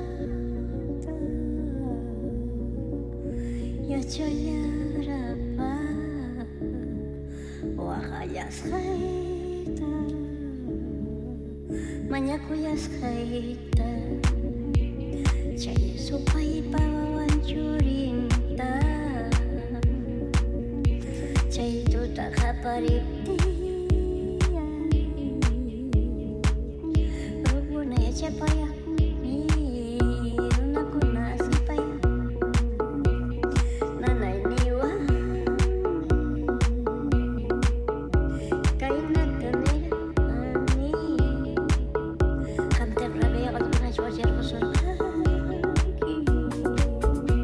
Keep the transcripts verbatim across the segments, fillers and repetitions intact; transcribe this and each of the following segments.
يتجرب وخيسخيتا menyakuyaskhayta cai supaya pawawan curinta cai tu tak kaparipti rubuna ya cepaya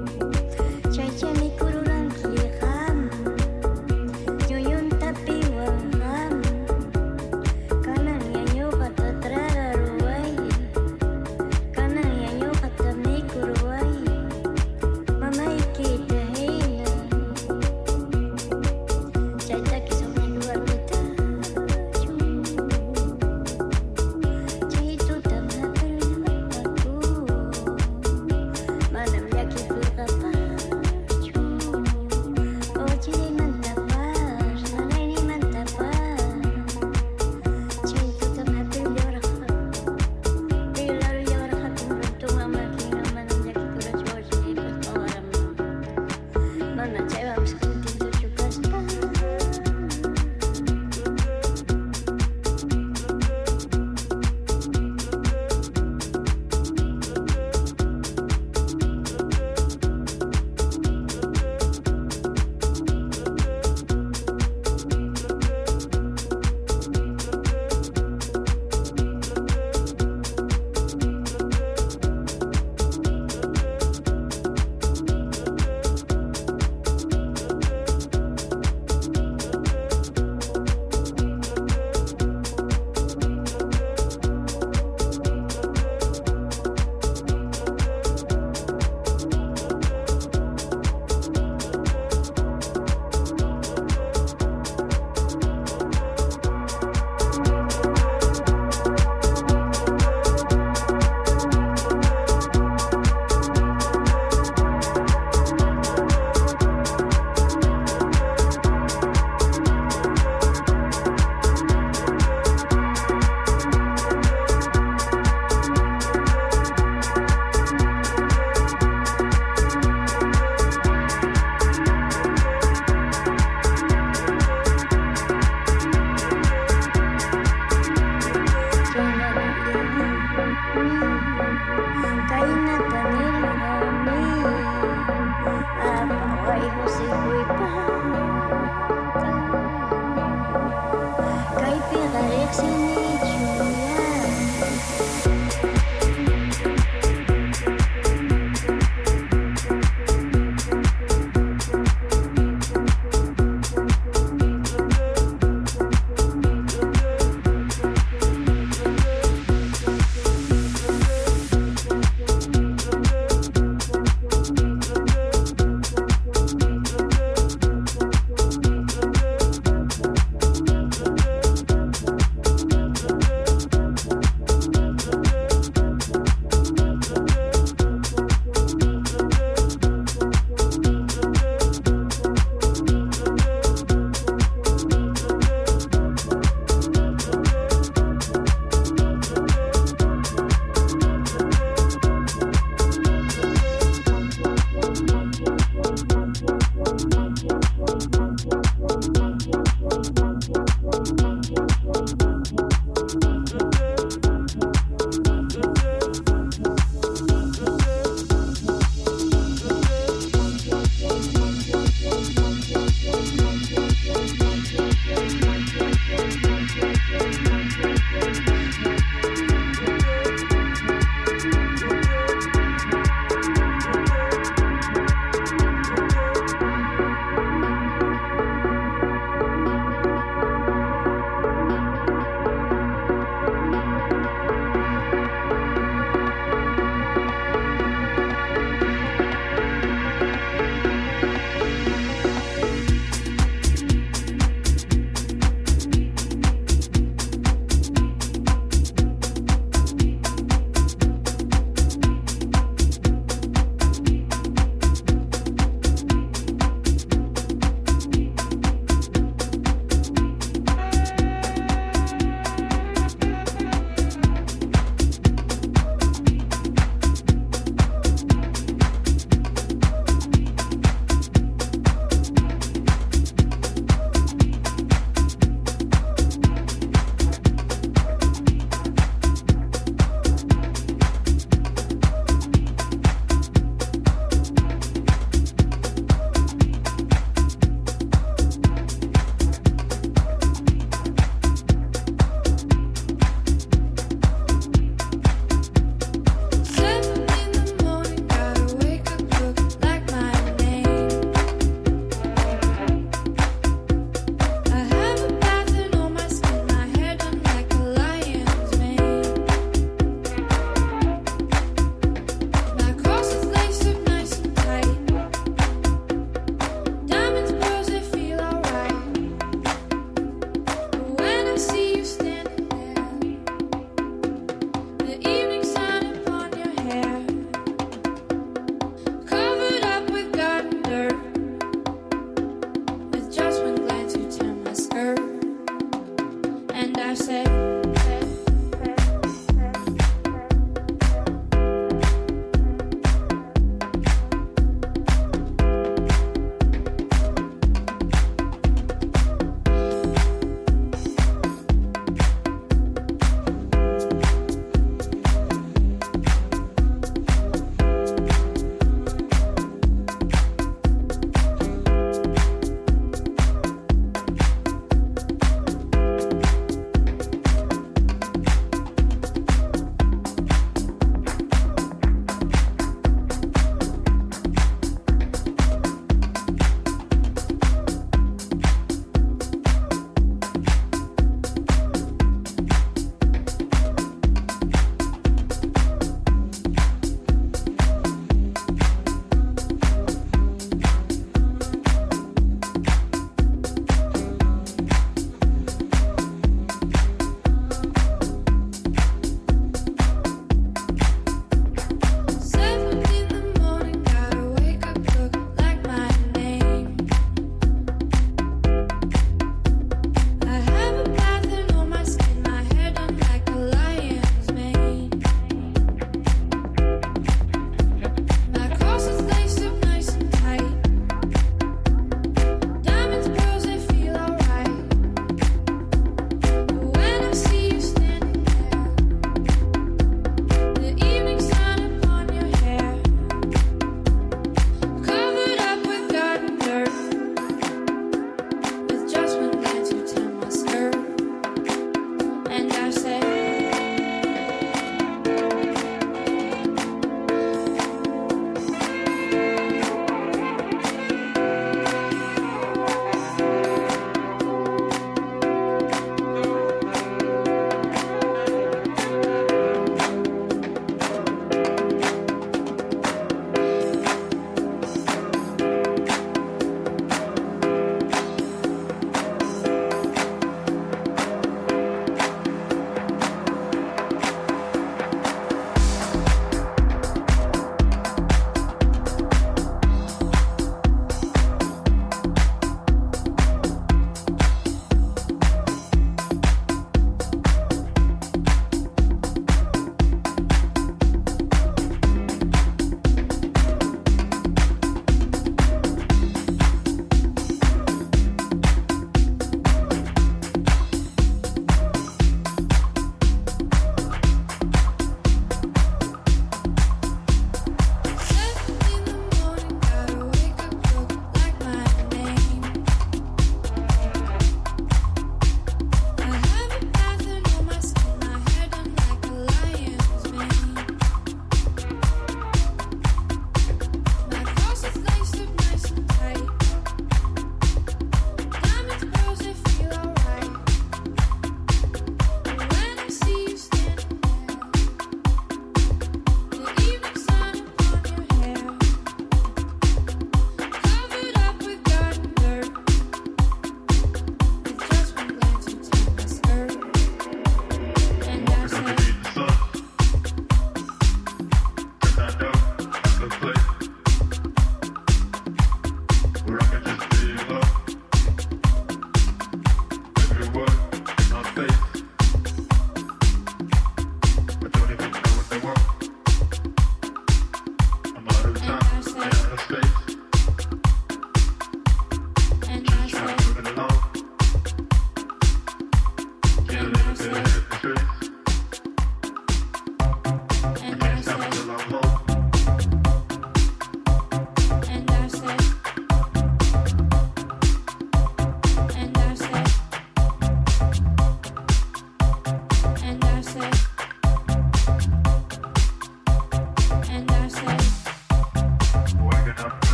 Piwa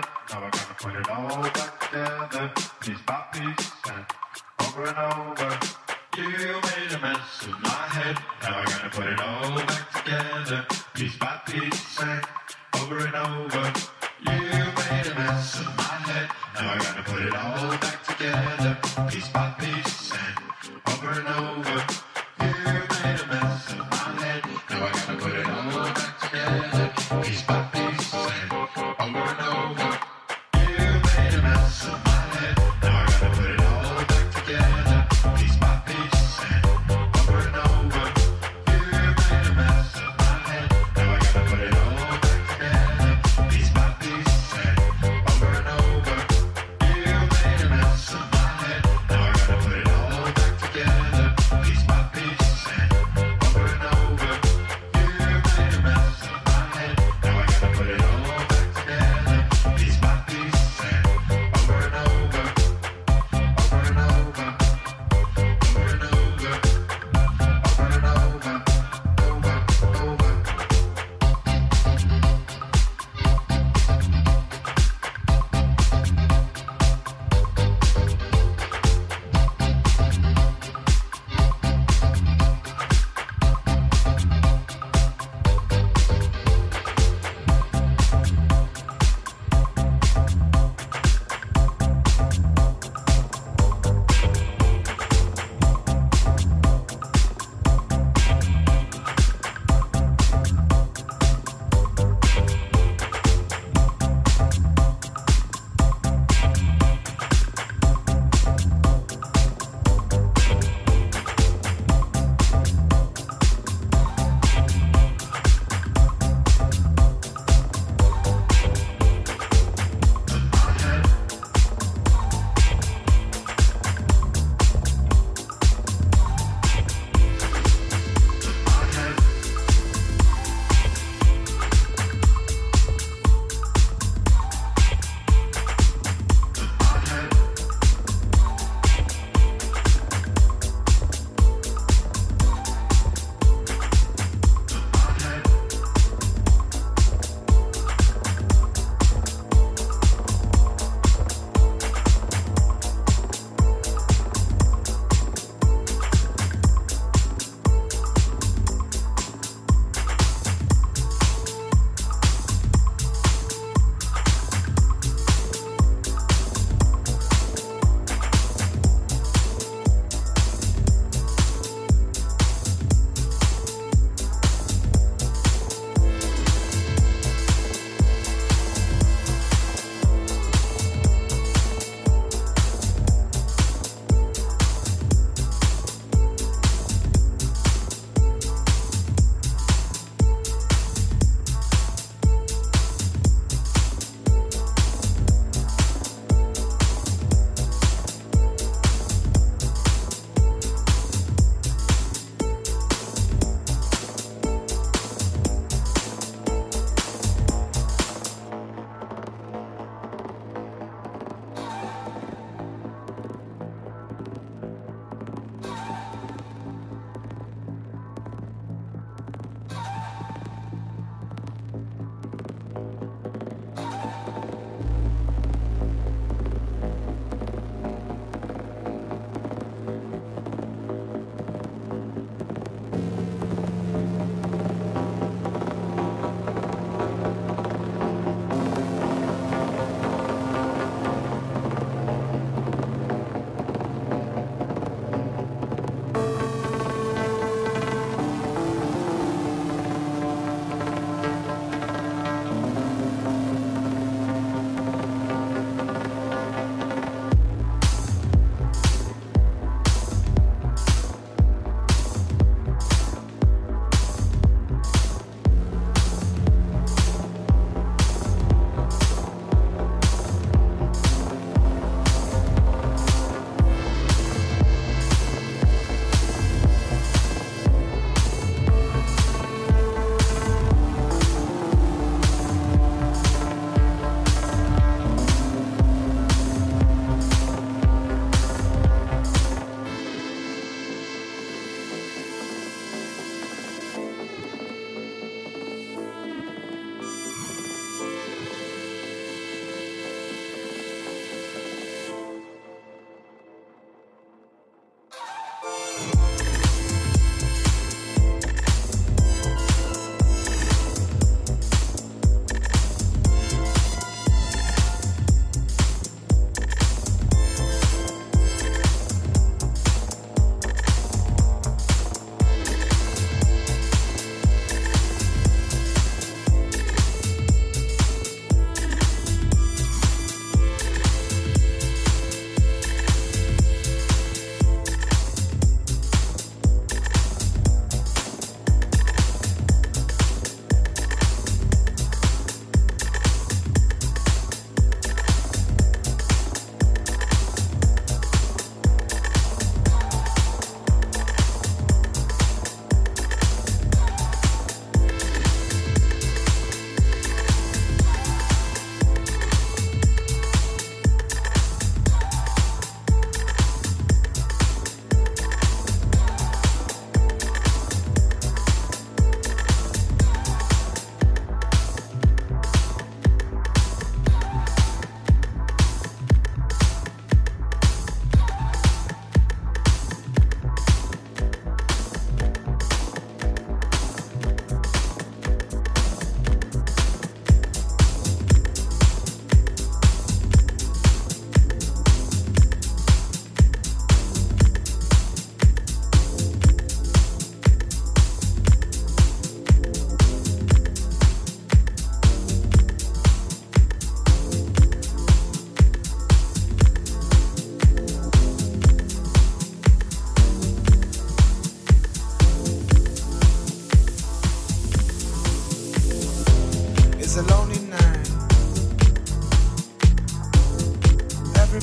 now I gotta put it all back together, piece by piece, and over and over. You made a mess of my head, now I gotta put it all back together, piece by piece, and over and over. You made a mess of my head, now I gotta put it all back together, piece by piece, and over and over. You made a mess of my head, now I gotta put it all back together, piece by piece, and over and over. You made a mess of my head, now I gotta put it all back together, piece by piece, and over and over. You made a mess of my head, now I gotta put it all back together, piece by piece, and over and over. You made a mess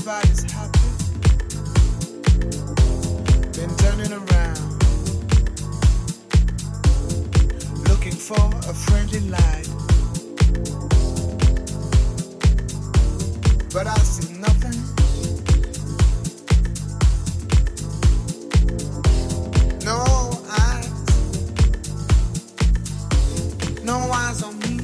Everybody's happy. Been turning around, looking for a friendly light, but I see nothing. No eyes, no eyes on me.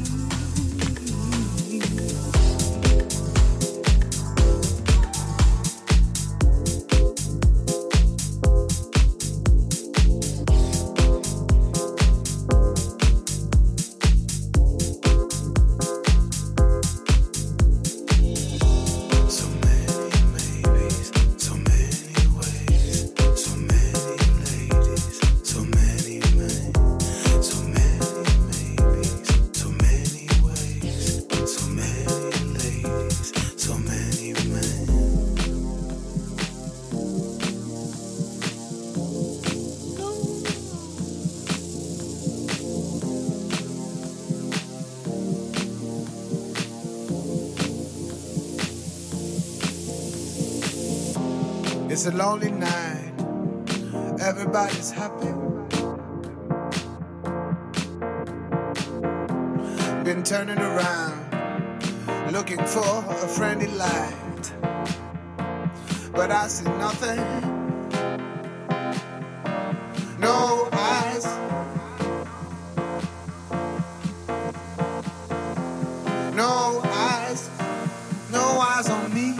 It's a lonely night, everybody's happy. Been turning around, looking for a friendly light, but I see nothing. No eyes, no eyes, no eyes on me.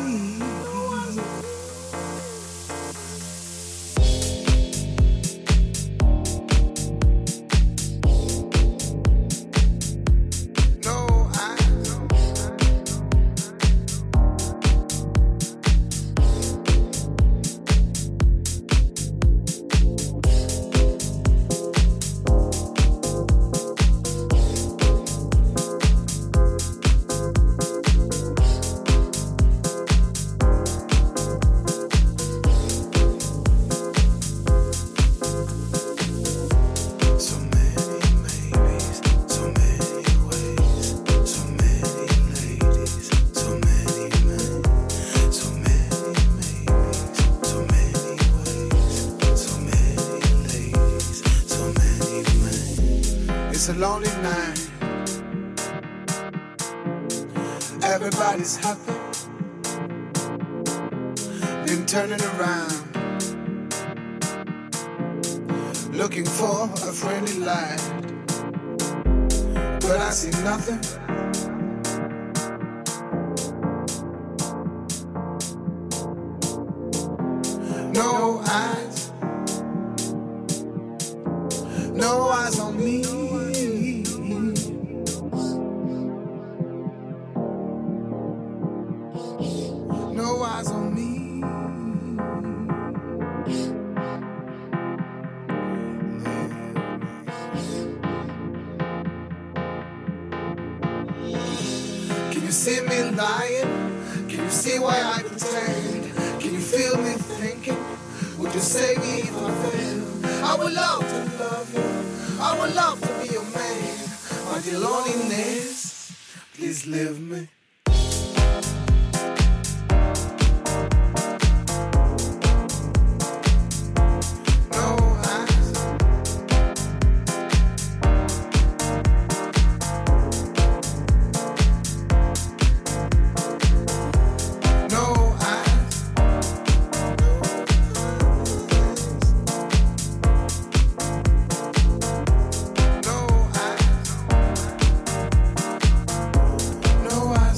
It's a lonely night, everybody's happy. Been turning around, looking for a friendly light, but I see nothing. No eyes, no eyes on me. No eyes on me. Can you see me lying? Can you see why I pretend? Can you feel me thinking? Would you save me if I fail? I would love to love you. I would love to be your man. My dear loneliness, please leave me. No eyes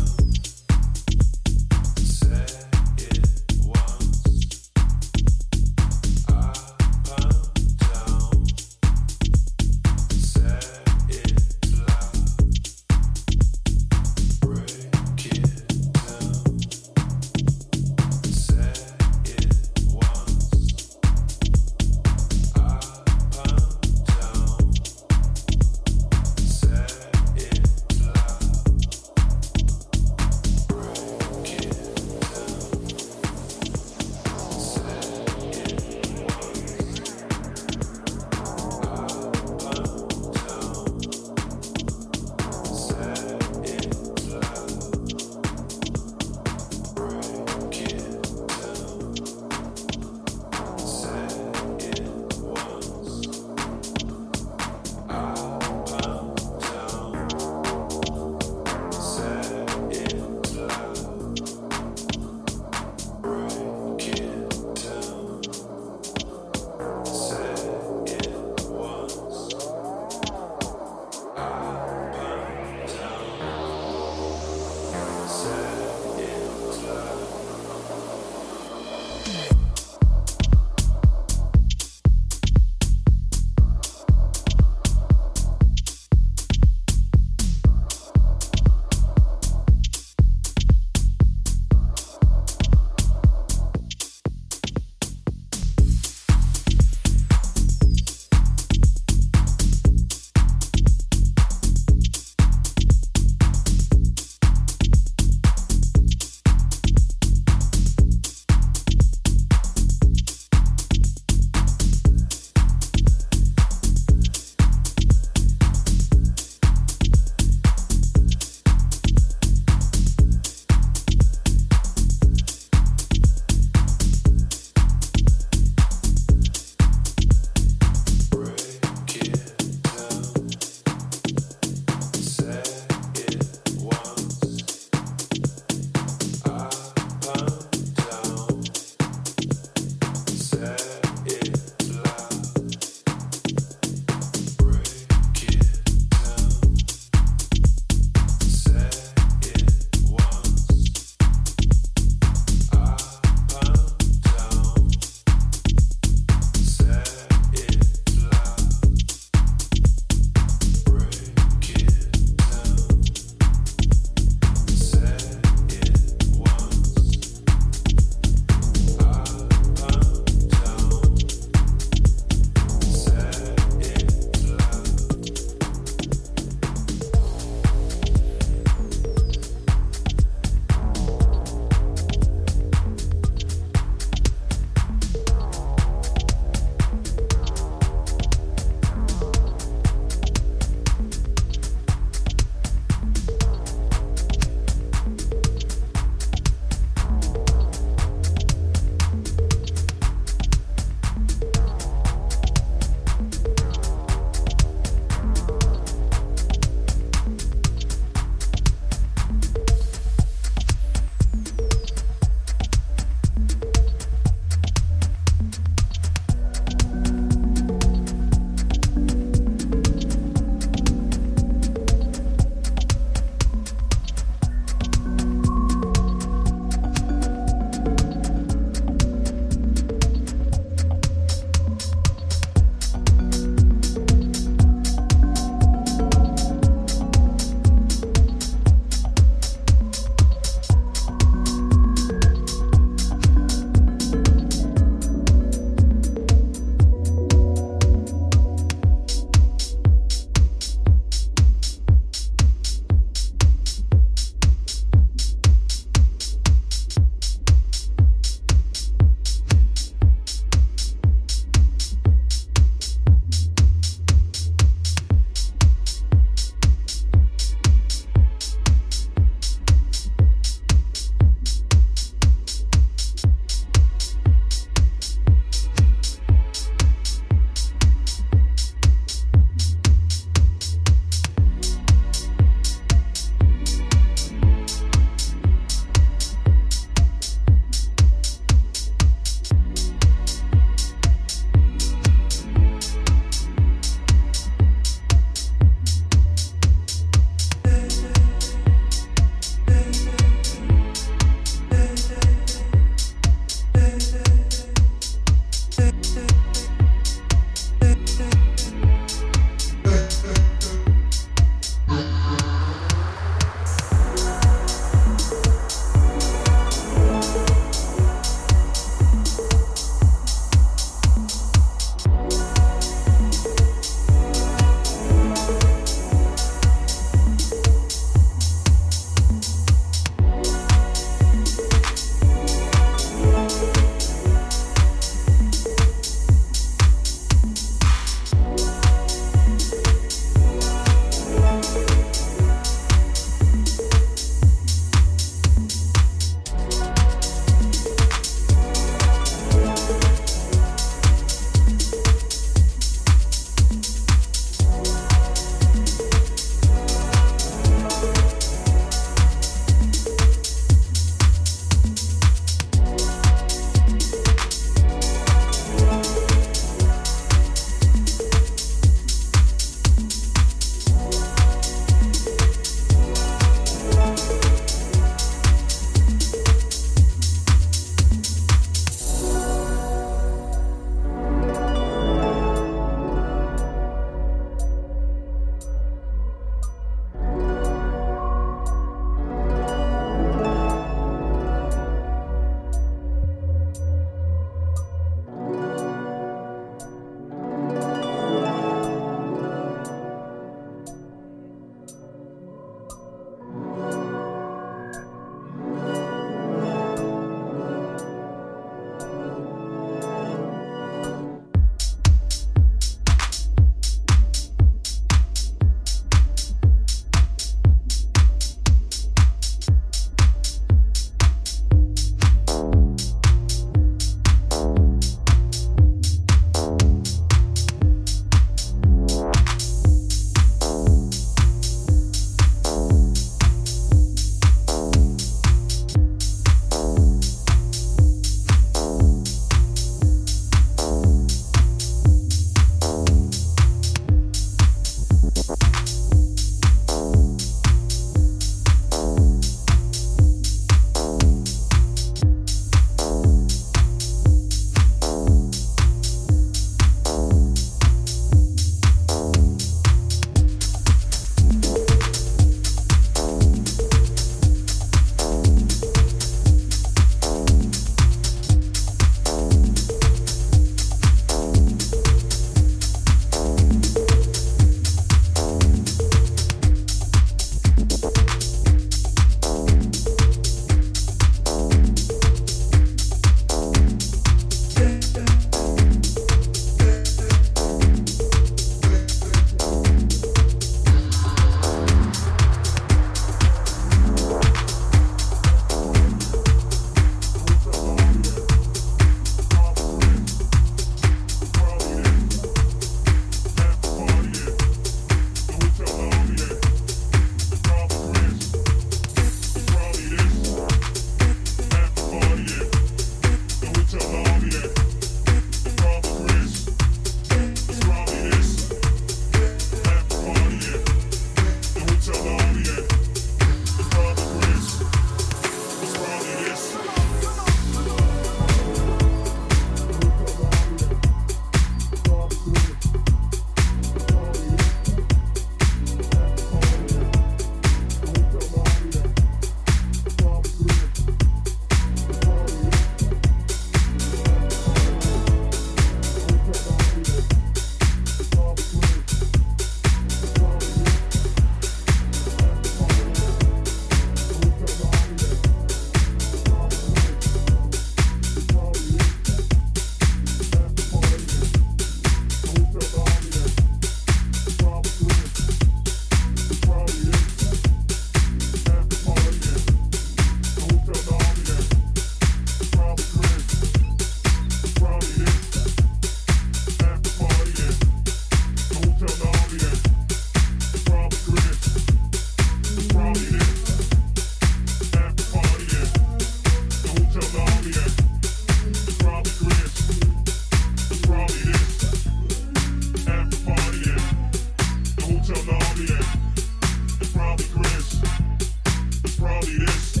hotel lobby and it's probably Chris. It's probably this.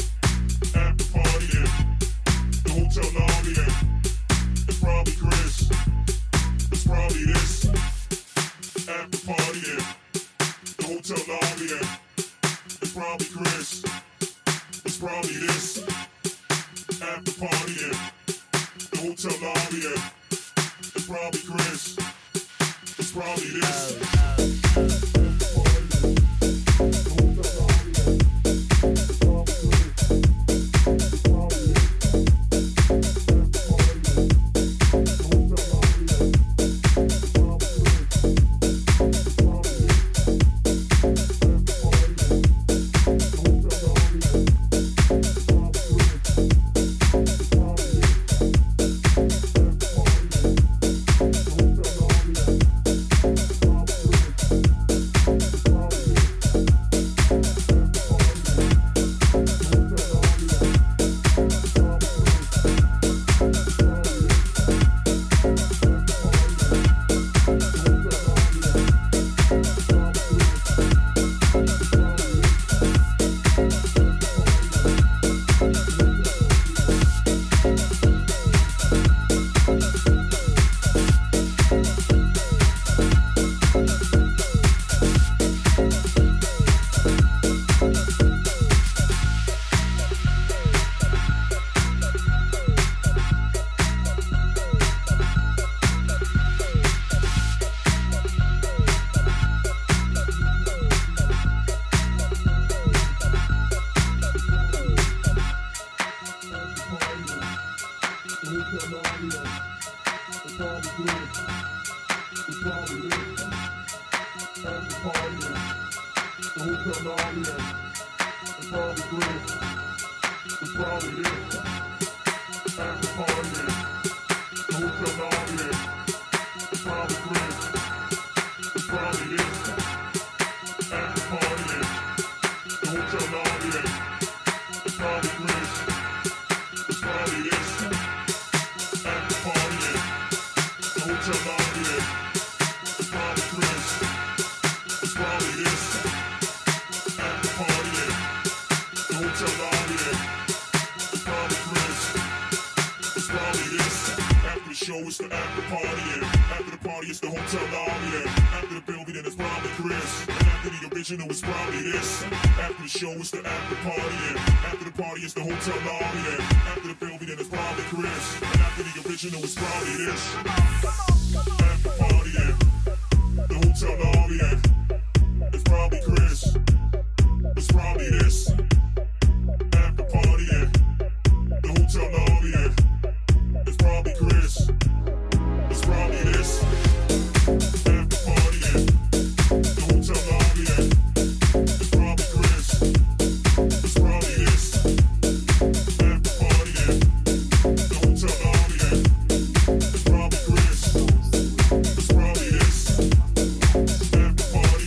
After party and the hotel lobby and it's probably Chris. It's probably this. After party and the hotel lobby and it's probably Chris. It's probably this. After party and the hotel lobby and it's probably Chris. It's probably this. It's probably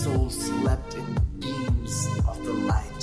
Soul slept in beams of the light.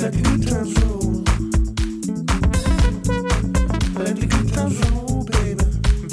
Let the good times roll. Let the good times roll, baby.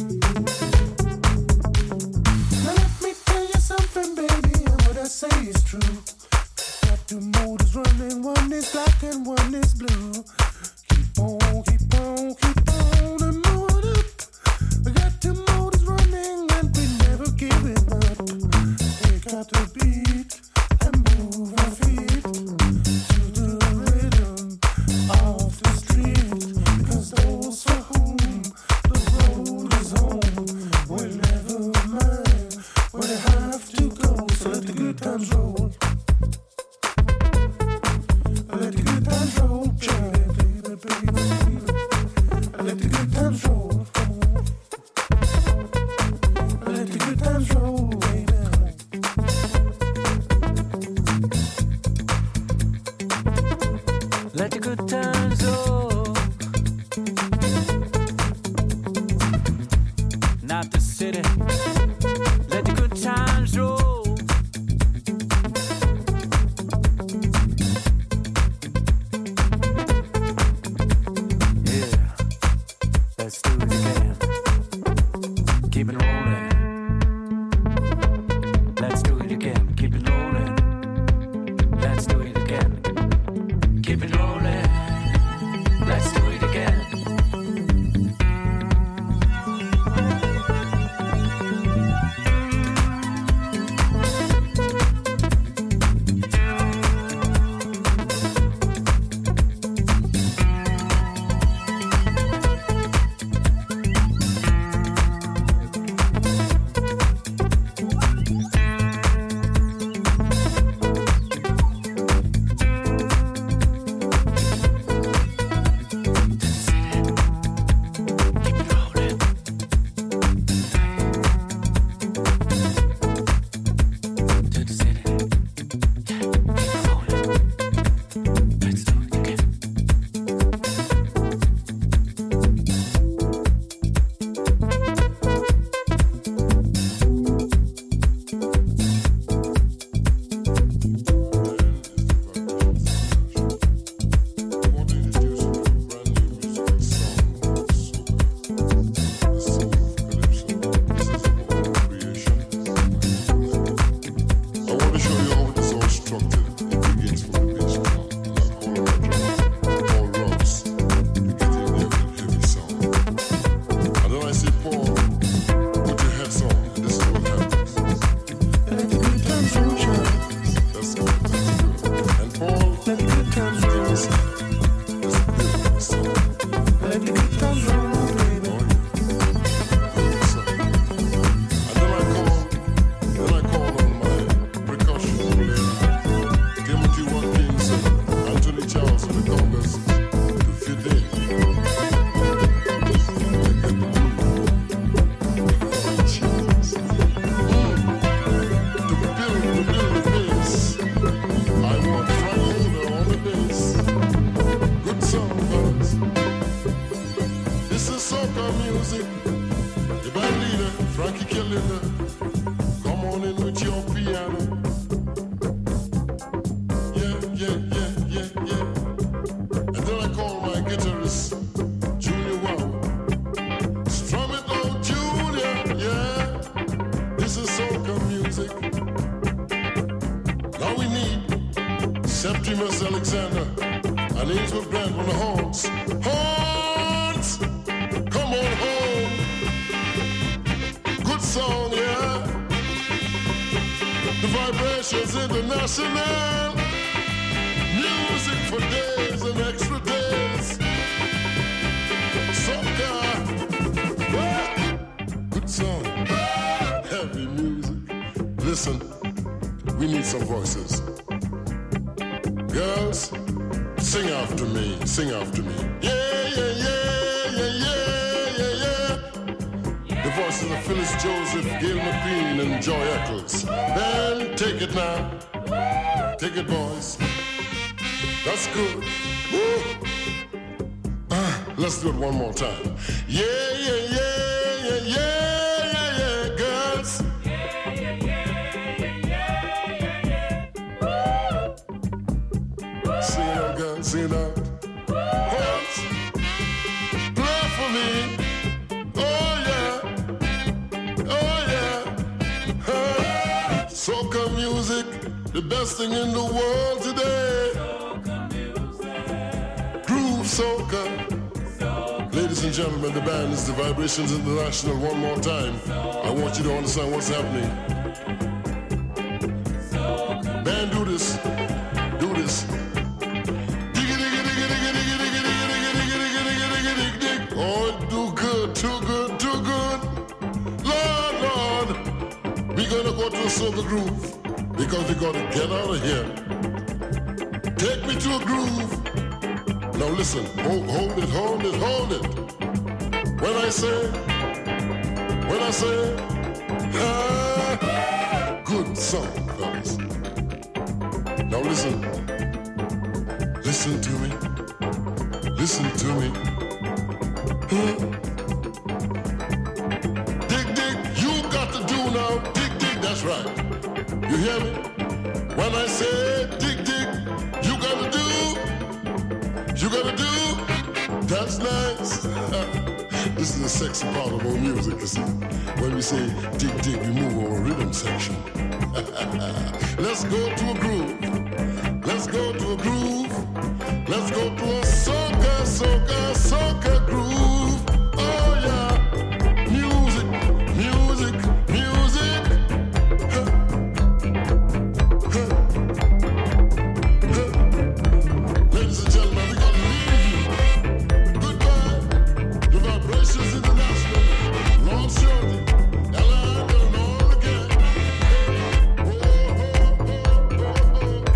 Now let me tell you something, baby, and what I say is true. Got two motors running, one is black and one is blue. Keep on, keep on, keep on and move it up. We got two motors running and we never give it up. Take out the beat and move our feet to the rhythm of the street. Because those for whom the road is home will never mind where they have to go. So let the good times roll. Let the good times roll, baby, baby, baby. Let the good times roll, come on. Let the good times roll, baby. Let the good times roll. Not the city. Let the good times roll. Yeah, let's do it again. Keep it rolling. Let's do it again. Keep it rolling. Let's do it again. Keep it rolling. Let's do it again. To the city. Keep it rolling. Let's do it again. I want to show you how it is all structured. It begins from the bass drum, like all around drum, Paul Ross, to get in there with heavy sound. And then I say, Paul, put your heads on, and this is what happens. Let the good times roll, child. That's good, that's good. And Paul, Let the good times roll. let's build this sound. Let the good times roll, baby. Oh, yeah. Build this sound. And then I call, then I call on my percussion player, Timothy Watkins and Anthony Charles and the congas to fit in. To build, to build the bass, I want Frank Holder on the bass. Good song, fellas. This is soca music. The band leader, Frankie Killinder, come on in with your piano. Yeah, yeah, yeah, yeah, yeah. And then I call my guitarist, Junior Wow. Strum it out, Junior, yeah. This is soca music. Now we need Septimus Alexander and Ainsworth Grant on the horns. Horns! Come on home. Good song, yeah. The Vibrations International. Music for days and extra days. Soca. Ah! Good song. Heavy music. Listen, we need some voices. Girls, sing after me, sing after me. Yeah, yeah, yeah, yeah, yeah, yeah, yeah. The voices of Phyllis Joseph, Gail McQueen, and Joy Eccles. Then take it now. Take it, boys. That's good. Woo. Ah, let's do it one more time. Yeah, yeah, yeah, yeah, yeah, yeah, yeah, girls. Yeah, yeah, yeah, yeah, yeah, yeah, yeah. Sing it, girls. dancing out. Hands, play for me. Oh yeah, oh yeah. Huh. Soca music, the best thing in the world today. Groove soca. Ladies and gentlemen, the band is the Vibrations International. One more time, I want you to understand what's happening. Band, do this, do this. Oh, do good, too good, too good. Lord, Lord, we're gonna go to a soca groove because we're gonna get out of here. Take me to a groove. Now listen, hold, hold it, hold it, hold it. When I say, when I say, ah, good song, fellas. Now listen, listen to me, listen to me. Huh? Dig, dig, you got to do now, dig, dig, that's right. You hear me? When I say dig, dig, you got to do. You gotta do, that's nice. This is the sexy part of our music, you see. When we say dig dig, we move our rhythm section. Let's go to a groove. Let's go to a groove. Let's go to a soca, soca, soca groove. Oh yeah, music, music, music. Huh. Huh. Huh. Ladies and gentlemen, we got Vibrations International, Lord Shorty, Ella and all again. Oh, oh, oh, oh, oh.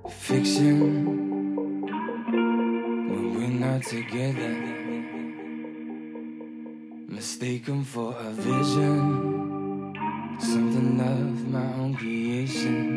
Fiction when we're not together, mistaken for a vision, something of my own creation.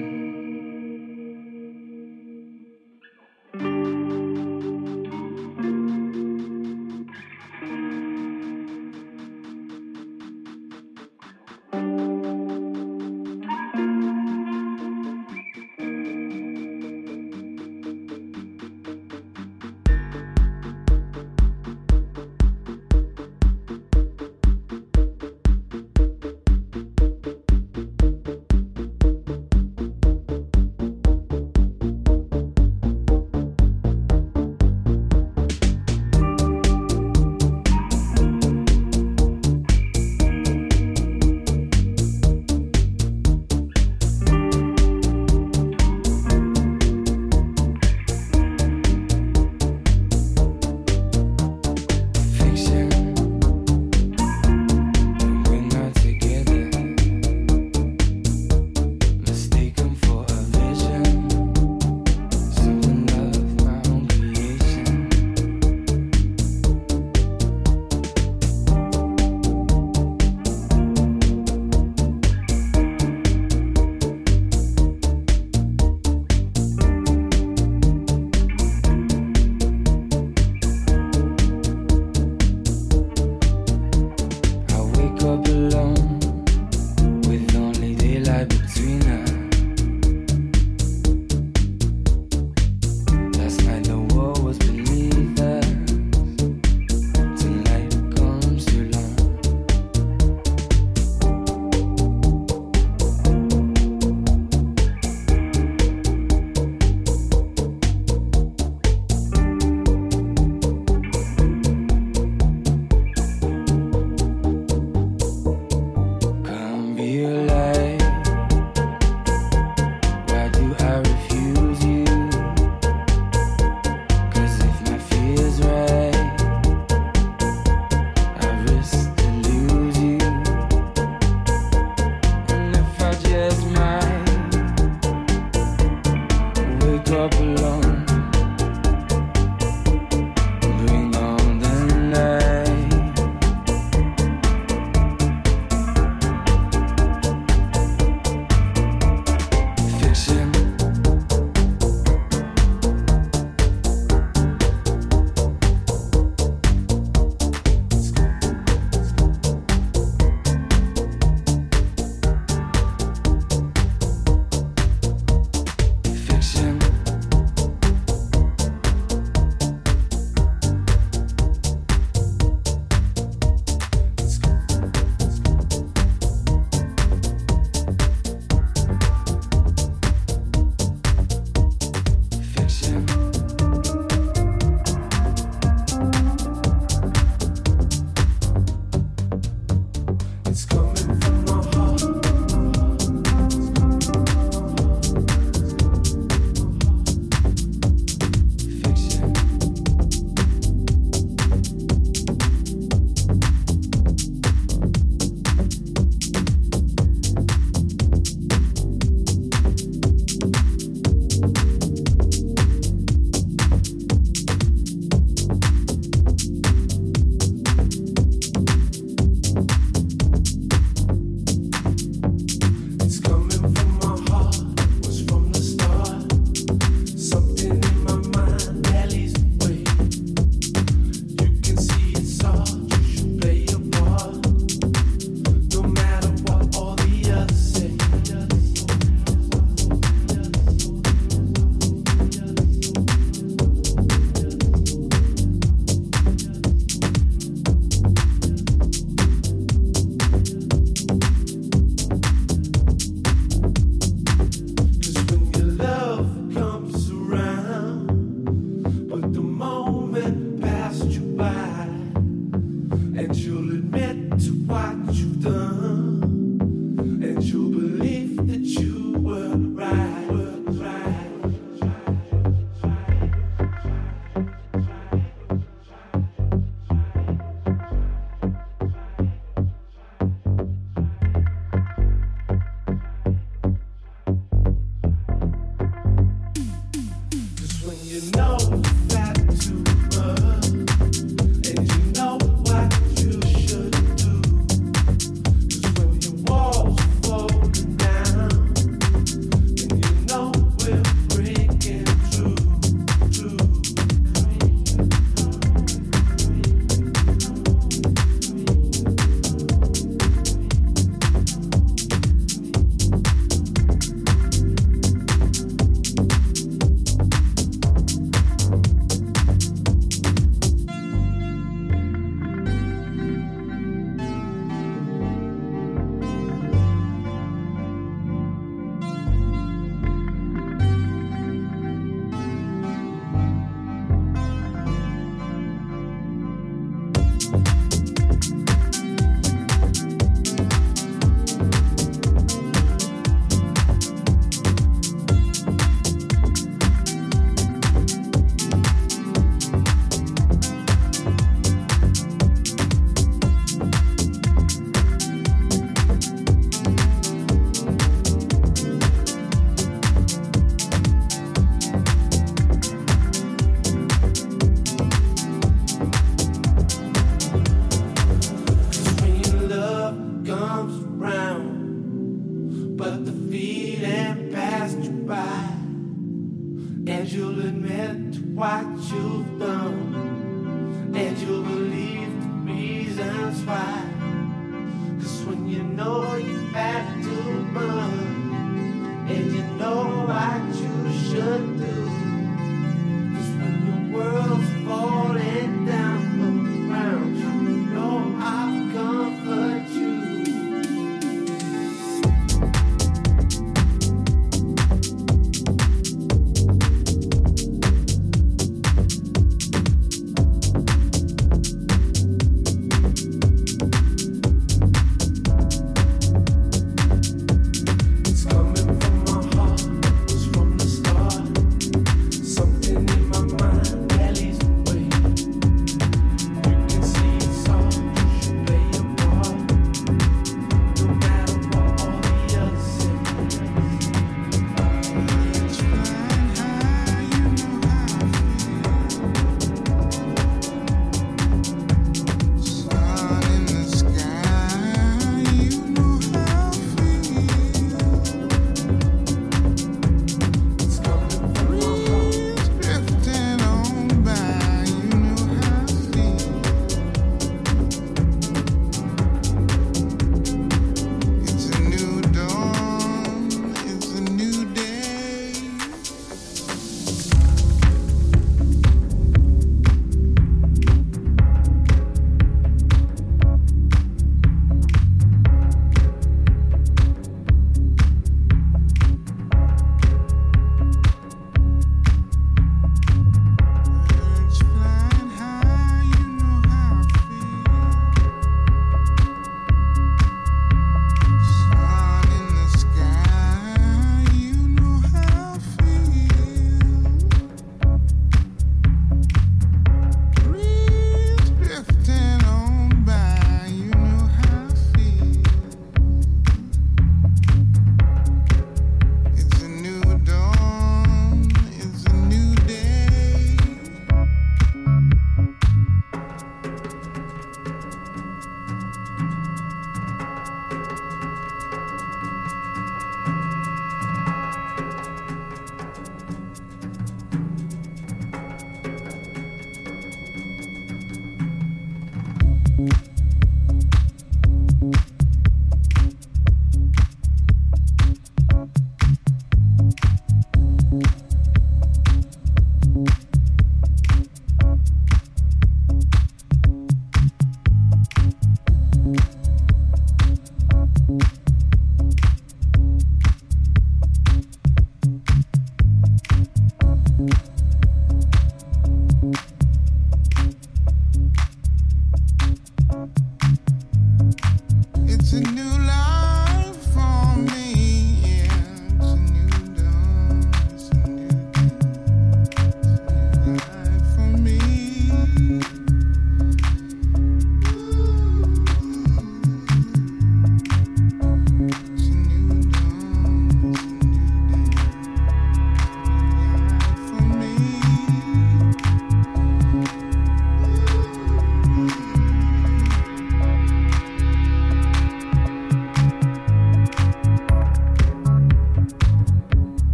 Fiction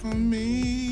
for me.